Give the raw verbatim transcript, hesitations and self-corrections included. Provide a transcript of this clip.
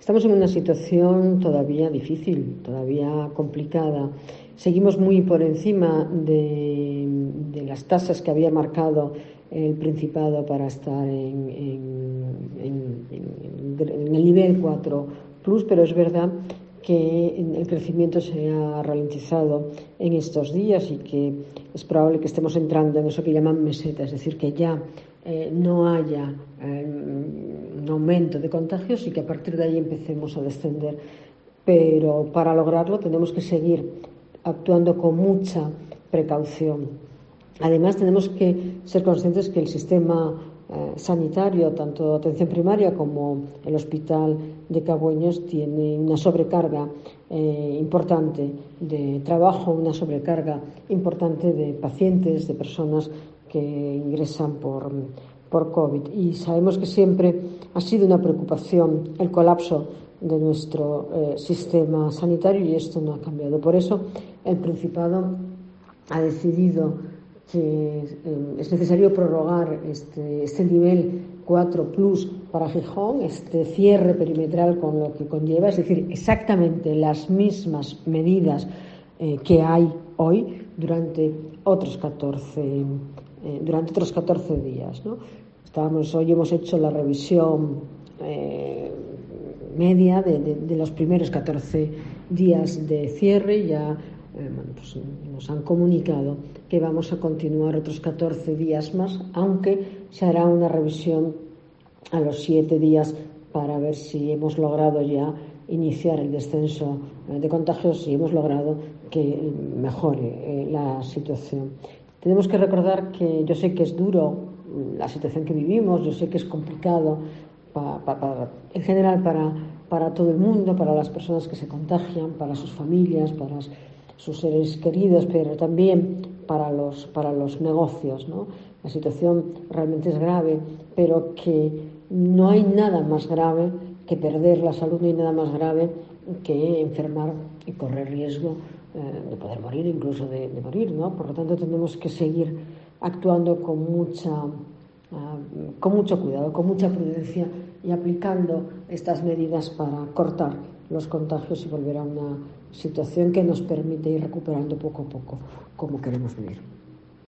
Estamos en una situación todavía difícil, todavía complicada. Seguimos muy por encima de, de las tasas que había marcado el Principado para estar en, en, en, en, en el nivel cuatro plus, pero es verdad que el crecimiento se ha ralentizado en estos días y que es probable que estemos entrando en eso que llaman meseta, es decir, que ya eh, no haya eh, un aumento de contagios y que a partir de ahí empecemos a descender. Pero para lograrlo tenemos que seguir actuando con mucha precaución. Además, tenemos que ser conscientes que el sistema eh, sanitario, tanto atención primaria como el hospital de Cabueños, tiene una sobrecarga eh, importante de trabajo, una sobrecarga importante de pacientes, de personas que ingresan por, por COVID. Y sabemos que siempre ha sido una preocupación el colapso de nuestro eh, sistema sanitario y esto no ha cambiado. Por eso el Principado ha decidido que eh, es necesario prorrogar este, este nivel cuatro plus para Gijón, este cierre perimetral con lo que conlleva, es decir, exactamente las mismas medidas eh, que hay hoy durante otros catorce, eh, durante otros catorce días, ¿no? Estábamos, hoy hemos hecho la revisión eh, media de, de, de los primeros catorce días de cierre. Ya eh, bueno, pues nos han comunicado que vamos a continuar otros catorce días más, aunque se hará una revisión a los siete días para ver si hemos logrado ya iniciar el descenso de contagios y hemos logrado que mejore eh, la situación. Tenemos que recordar que yo sé que es duro la situación que vivimos, yo sé que es complicado pa, pa, pa, en general para, para todo el mundo, para las personas que se contagian, para sus familias, para sus seres queridos, pero también para los, para los negocios, ¿no? La situación realmente es grave, pero que no hay nada más grave que perder la salud, no hay nada más grave que enfermar y correr riesgo eh, de poder morir, incluso de, de morir, ¿no? Por lo tanto, tenemos que seguir actuando con mucha, uh, con mucho cuidado, con mucha prudencia y aplicando estas medidas para cortar los contagios y volver a una situación que nos permite ir recuperando poco a poco como queremos vivir.